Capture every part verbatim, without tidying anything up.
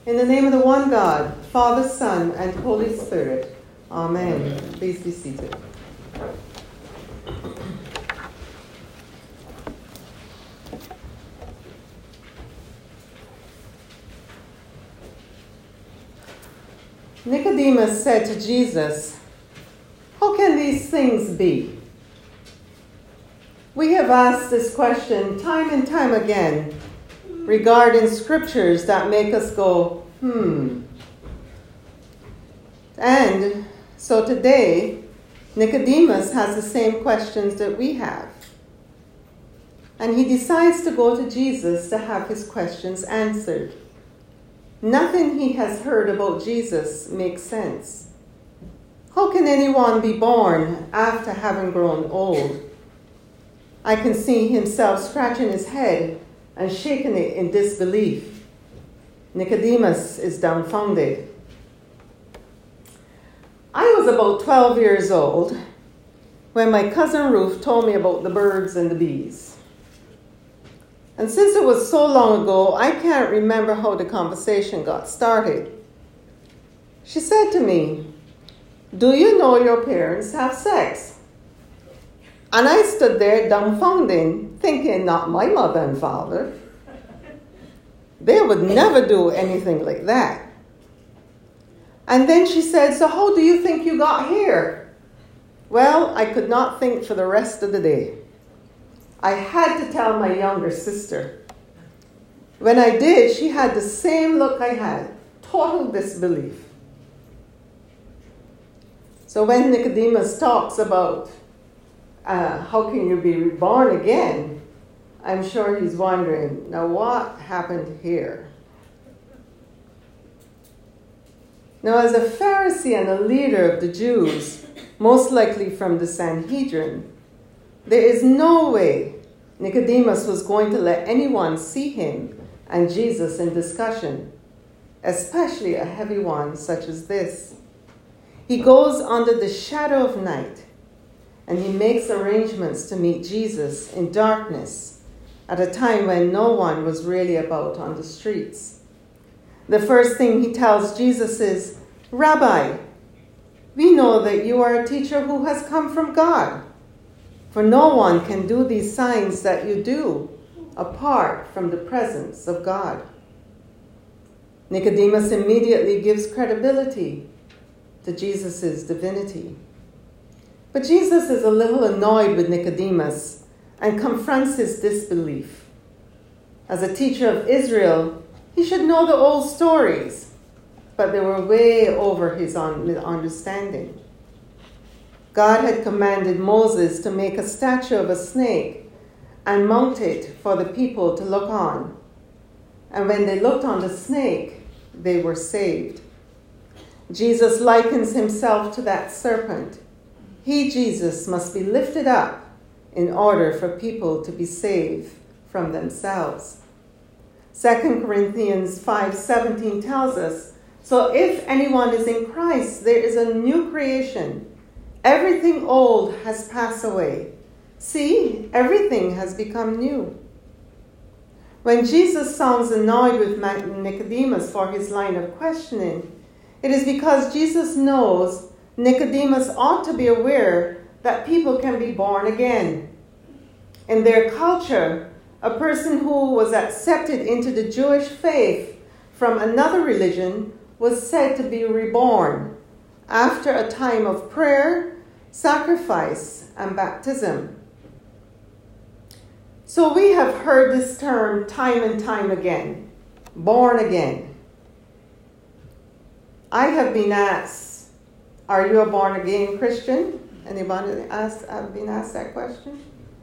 In the name of the one God, Father, Son, and Holy Spirit. Amen. Please be seated. Nicodemus said to Jesus, "How can these things be?" We have asked this question time and time again regarding scriptures that make us go, hmm. And so today, Nicodemus has the same questions that we have. And he decides to go to Jesus to have his questions answered. Nothing he has heard about Jesus makes sense. How can anyone be born after having grown old? I can see himself scratching his head and shaking it in disbelief. Nicodemus is dumbfounded. I was about twelve years old when my cousin Ruth told me about the birds and the bees. And since it was so long ago, I can't remember how the conversation got started. She said to me, "Do you know your parents have sex?" And I stood there dumbfounded, thinking, not my mother and father. They would never do anything like that. And then she said, "So how do you think you got here?" Well, I could not think for the rest of the day. I had to tell my younger sister. When I did, she had the same look I had, total disbelief. So when Nicodemus talks about uh, how can you be reborn again, I'm sure he's wondering, now what happened here? Now, as a Pharisee and a leader of the Jews, most likely from the Sanhedrin, there is no way Nicodemus was going to let anyone see him and Jesus in discussion, especially a heavy one such as this. He goes under the shadow of night, and he makes arrangements to meet Jesus in darkness at a time when no one was really about on the streets. The first thing he tells Jesus is, "Rabbi, we know that you are a teacher who has come from God. For no one can do these signs that you do apart from the presence of God." Nicodemus immediately gives credibility to Jesus' divinity. But Jesus is a little annoyed with Nicodemus and confronts his disbelief. As a teacher of Israel, he should know the old stories, but they were way over his understanding. God had commanded Moses to make a statue of a snake and mount it for the people to look on. And when they looked on the snake, they were saved. Jesus likens himself to that serpent. He, Jesus, must be lifted up in order for people to be saved from themselves. Second Corinthians five seventeen tells us, "So if anyone is in Christ, there is a new creation. Everything old has passed away. See, everything has become new." When Jesus sounds annoyed with Nicodemus for his line of questioning, it is because Jesus knows Nicodemus ought to be aware that people can be born again. In their culture, a person who was accepted into the Jewish faith from another religion was said to be reborn after a time of prayer, sacrifice, and baptism. So we have heard this term time and time again, born again. I have been asked, are you a born-again Christian? Anybody asked, have been asked that question?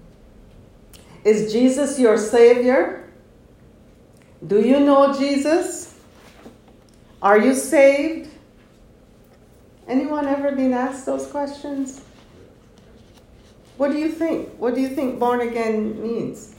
Is Jesus your Savior? Do you know Jesus? Are you saved? Anyone ever been asked those questions? What do you think? What do you think born again means?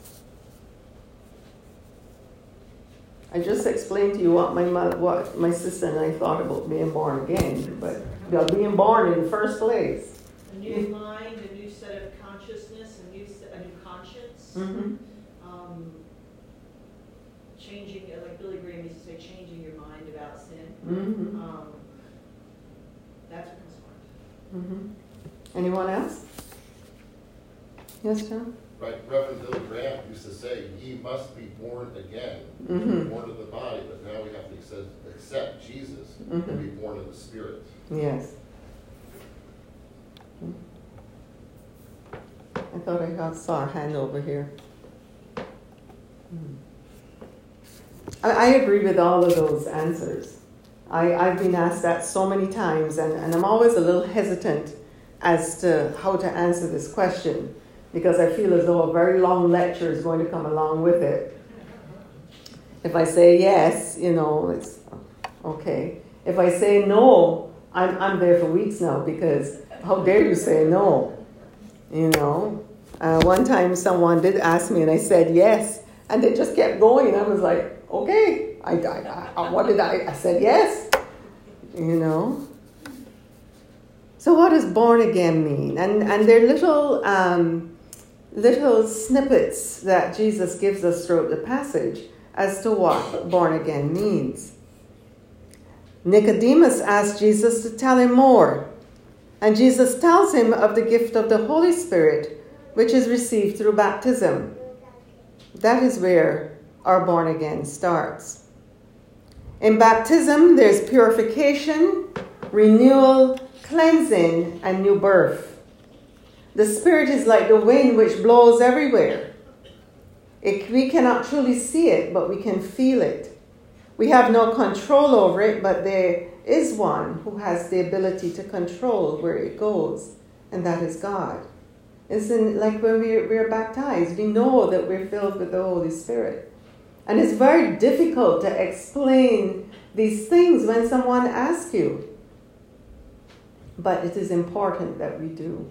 I just explained to you what my mother, what my sister and I thought about being born again, but being born in the first place. A new mind, a new set of consciousness, a new a new conscience. Mm-hmm. Um, changing, like Billy Graham used to say, changing your mind about Mm-hmm. Um, that's a concern. Mm-hmm. Anyone else? Yes, John? Right, Reverend Billy Graham used to say, ye must be born again. Mm-hmm. Born of the body, but now we have to accept, accept Jesus Mm-hmm. and be born of the Spirit. Yes. I thought I got, saw a hand over here. Hmm. I, I agree with all of those answers. I, I've been asked that so many times, and, and I'm always a little hesitant as to how to answer this question, because I feel as though a very long lecture is going to come along with it. If I say yes, you know, it's okay. If I say no, I'm, I'm there for weeks now, because how dare you say no? You know, uh, one time someone did ask me and I said yes, and they just kept going. I was like, okay, I, I, I what did I, I said yes, you know. So what does born again mean? And, and they're little, um, little snippets that Jesus gives us throughout the passage as to what born again means. Nicodemus asked Jesus to tell him more. And Jesus tells him of the gift of the Holy Spirit, which is received through baptism. That is where our born again starts. In baptism, there's purification, renewal, cleansing, and new birth. The Spirit is like the wind which blows everywhere. It, we cannot truly see it, but we can feel it. We have no control over it, but there is one who has the ability to control where it goes, and that is God. It's in, like when we, we're baptized, we know that we're filled with the Holy Spirit. And it's very difficult to explain these things when someone asks you. But it is important that we do.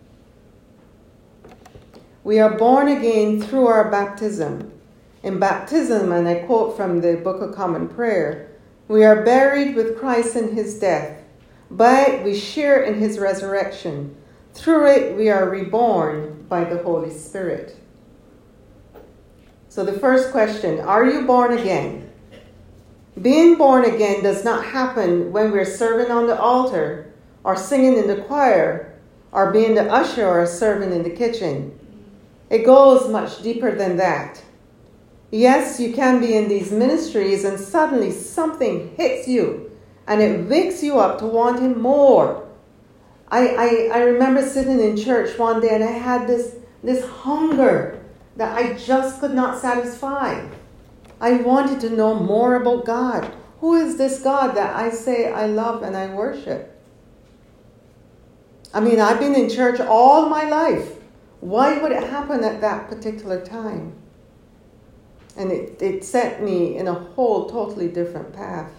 We are born again through our baptism. In baptism, and I quote from the Book of Common Prayer, we are buried with Christ in his death. By it we share in his resurrection. Through it we are reborn by the Holy Spirit. So the first question, are you born again? Being born again does not happen when we're serving on the altar or singing in the choir or being the usher or serving in the kitchen. It goes much deeper than that. Yes, you can be in these ministries and suddenly something hits you and it wakes you up to wanting more. I, I, I remember sitting in church one day and I had this, this hunger that I just could not satisfy. I wanted to know more about God. Who is this God that I say I love and I worship? I mean, I've been in church all my life. Why would it happen at that particular time? And it, it set me in a whole totally different path.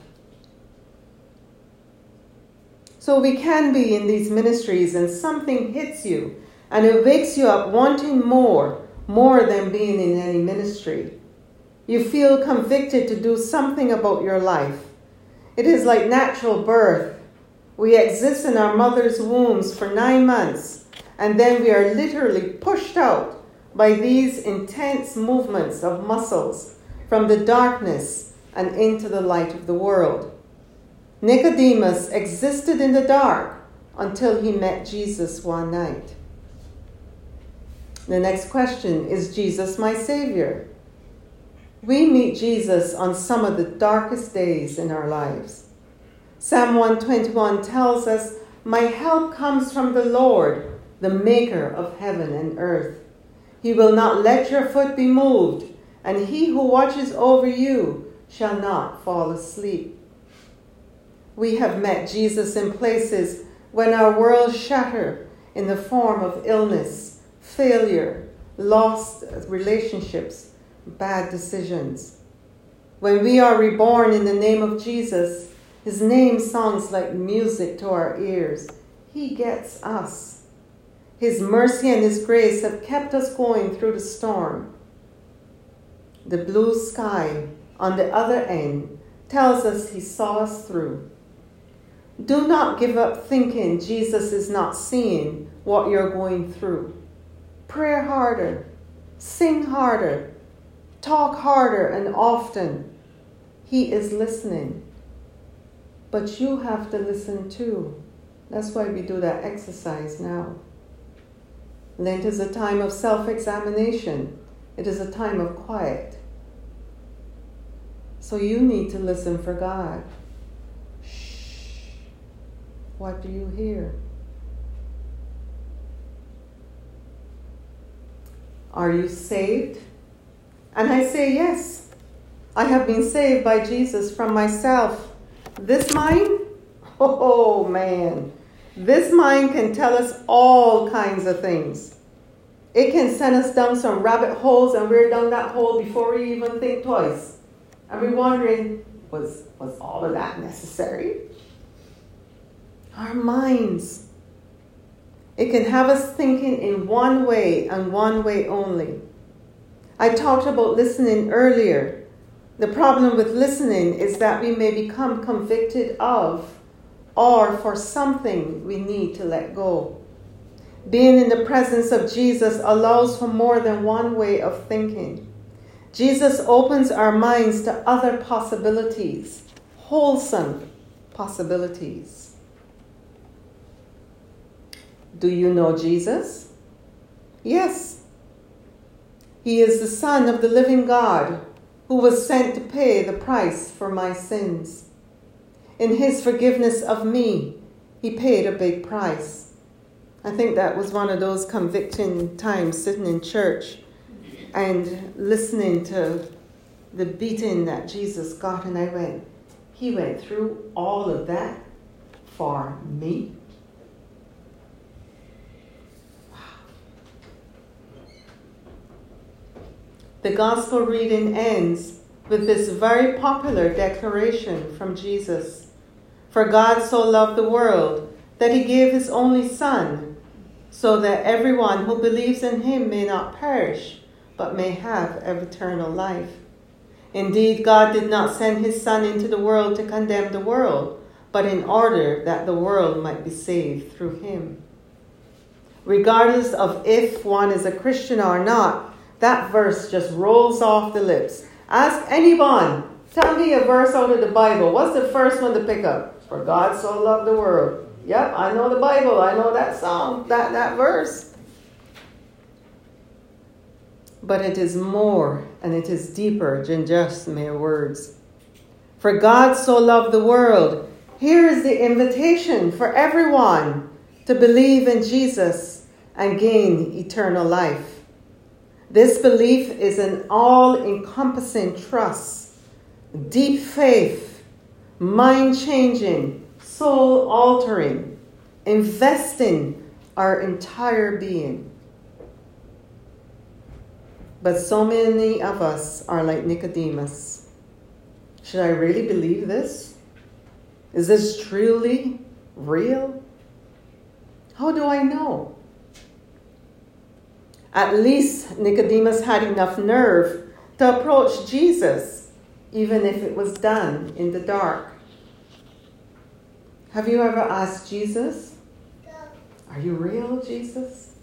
So we can be in these ministries and something hits you and it wakes you up wanting more, more than being in any ministry. You feel convicted to do something about your life. It is like natural birth. We exist in our mother's wombs for nine months and then we are literally pushed out by these intense movements of muscles from the darkness and into the light of the world. Nicodemus existed in the dark until he met Jesus one night. The next question, is Jesus my Savior? We meet Jesus on some of the darkest days in our lives. Psalm one twenty-one tells us, my help comes from the Lord, the maker of heaven and earth. He will not let your foot be moved, and he who watches over you shall not fall asleep. We have met Jesus in places when our world shattered in the form of illness, failure, lost relationships, bad decisions. When we are reborn in the name of Jesus, his name sounds like music to our ears. He gets us. His mercy and his grace have kept us going through the storm. The blue sky on the other end tells us he saw us through. Do not give up thinking Jesus is not seeing what you're going through. Pray harder, sing harder, talk harder and often. He is listening. but you have to listen too. That's why we do that exercise now. Lent is a time of self-examination. It is a time of quiet. So you need to listen for God. Shh. What do you hear? Are you saved? And I say yes. I have been saved by Jesus from myself. This mind? Oh man. This mind can tell us all kinds of things. It can send us down some rabbit holes, and we're down that hole before we even think twice. And we're wondering, was, was all of that necessary? Our minds. It can have us thinking in one way and one way only. I talked about listening earlier. The problem with listening is that we may become convicted of or for something we need to let go. Being in the presence of Jesus allows for more than one way of thinking. Jesus opens our minds to other possibilities, wholesome possibilities. Do you know Jesus? Yes. He is the Son of the living God who was sent to pay the price for my sins. In his forgiveness of me, he paid a big price. I think that was one of those convicting times sitting in church and listening to the beating that Jesus got. And I went, he went through all of that for me? The gospel reading ends with this very popular declaration from Jesus. For God so loved the world that he gave his only Son, so that everyone who believes in him may not perish, but may have eternal life. Indeed, God did not send his Son into the world to condemn the world, but in order that the world might be saved through him. Regardless of if one is a Christian or not, that verse just rolls off the lips. Ask anyone, tell me a verse out of the Bible. What's the first one to pick up? For God so loved the world. Yep, I know the Bible. I know that song, that, that verse. But it is more and it is deeper than just mere words. For God so loved the world. Here is the invitation for everyone to believe in Jesus and gain eternal life. This belief is an all-encompassing trust, deep faith, mind-changing, soul-altering, investing our entire being. But so many of us are like Nicodemus. Should I really believe this? Is this truly real? How do I know? At least Nicodemus had enough nerve to approach Jesus, even if it was done in the dark. Have you ever asked Jesus, are you real, Jesus?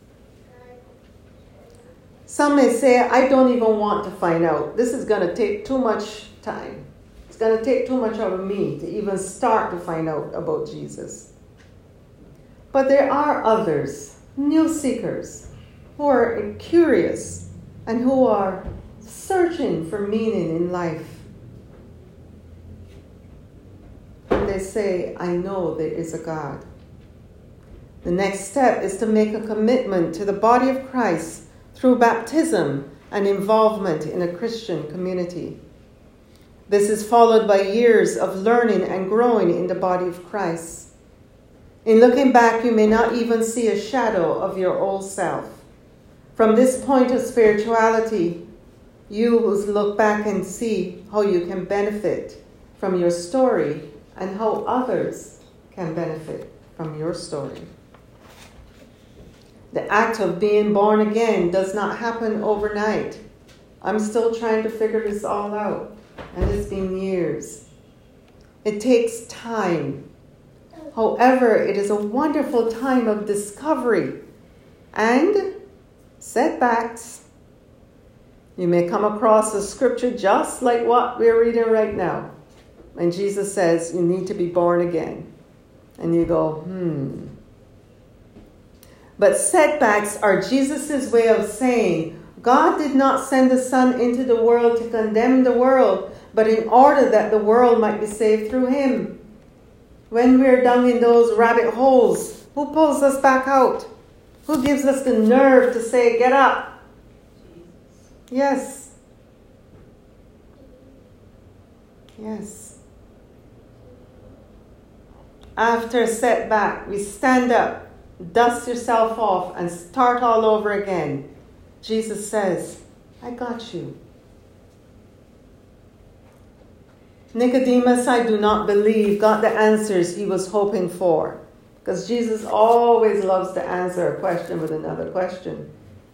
Some may say, I don't even want to find out. This is going to take too much time. It's going to take too much out of me to even start to find out about Jesus. But there are others, new seekers, who are curious and who are searching for meaning in life. And they say, I know there is a God. The next step is to make a commitment to the body of Christ through baptism and involvement in a Christian community. This is followed by years of learning and growing in the body of Christ. In looking back, you may not even see a shadow of your old self. From this point of spirituality, you will look back and see how you can benefit from your story and how others can benefit from your story. The act of being born again does not happen overnight. I'm still trying to figure this all out, and it's been years. It takes time. However, it is a wonderful time of discovery and setbacks. You may come across a scripture just like what we're reading right now. when Jesus says you need to be born again. And you go, hmm. But setbacks are Jesus' way of saying, God did not send the Son into the world to condemn the world, but in order that the world might be saved through him. When we're down in those rabbit holes, who pulls us back out? Who gives us the nerve to say, get up? Yes. Yes. After a setback, we stand up, dust yourself off, and start all over again. Jesus says, I got you. Nicodemus, I do not believe, got the answers he was hoping for. Because Jesus always loves to answer a question with another question.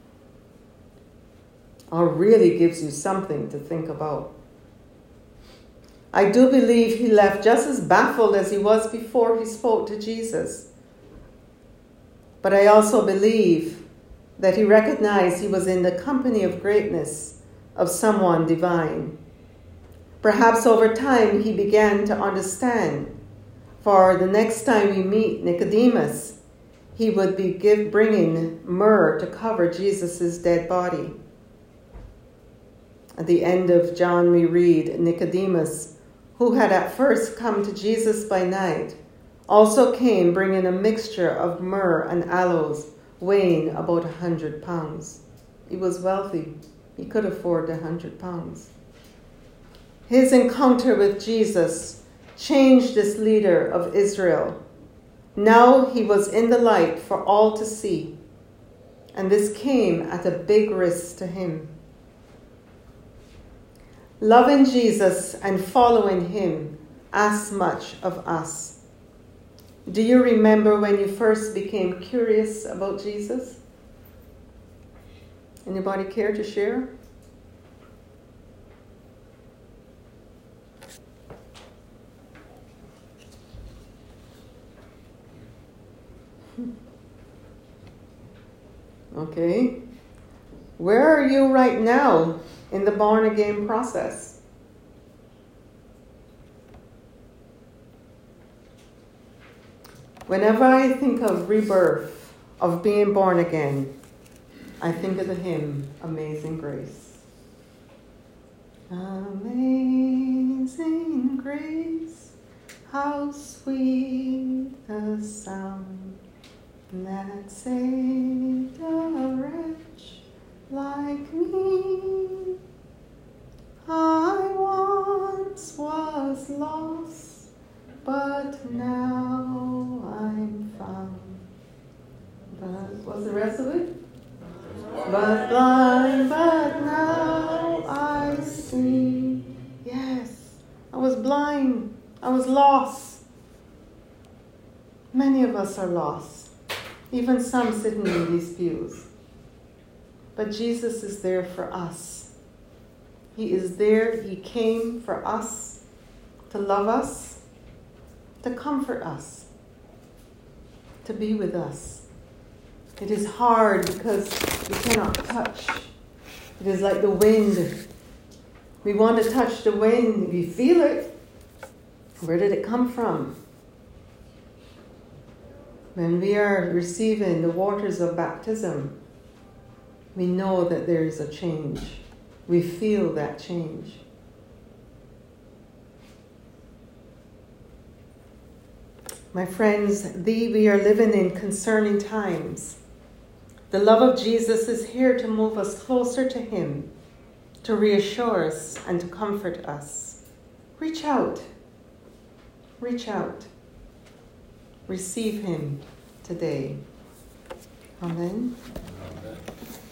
Or really gives you something to think about. I do believe he left just as baffled as he was before he spoke to Jesus. But I also believe that he recognized he was in the company of greatness, of someone divine. Perhaps over time he began to understand. For the next time we meet Nicodemus, he would be give, bringing myrrh to cover Jesus' dead body. At the end of John, we read, Nicodemus, who had at first come to Jesus by night, also came bringing a mixture of myrrh and aloes, weighing about a hundred pounds. He was wealthy. He could afford a hundred pounds. His encounter with Jesus changed this leader of Israel. Now he was in the light for all to see, and this came at a big risk to him. Loving Jesus and following him asks much of us. Do you remember when you first became curious about Jesus? Anybody care to share? Okay. Where are you right now in the born again process? Whenever I think of rebirth, of being born again, I think of the hymn, Amazing Grace. Amazing grace, how sweet the sound that saved a wretch like me. I once was lost, but now I'm found. But what's the rest of it? But blind, but now I see. Yes, I was blind. I was lost. Many of us are lost. Even some sitting in these pews. But Jesus is there for us. He is there. He came for us, to love us, to comfort us, to be with us. It is hard because we cannot touch. It is like the wind. We want to touch the wind. We feel it. Where did it come from? When we are receiving the waters of baptism, we know that there is a change. We feel that change. My friends, thee we are living in concerning times. The love of Jesus is here to move us closer to him, to reassure us and to comfort us. Reach out. Reach out. Receive him today. Amen. Amen.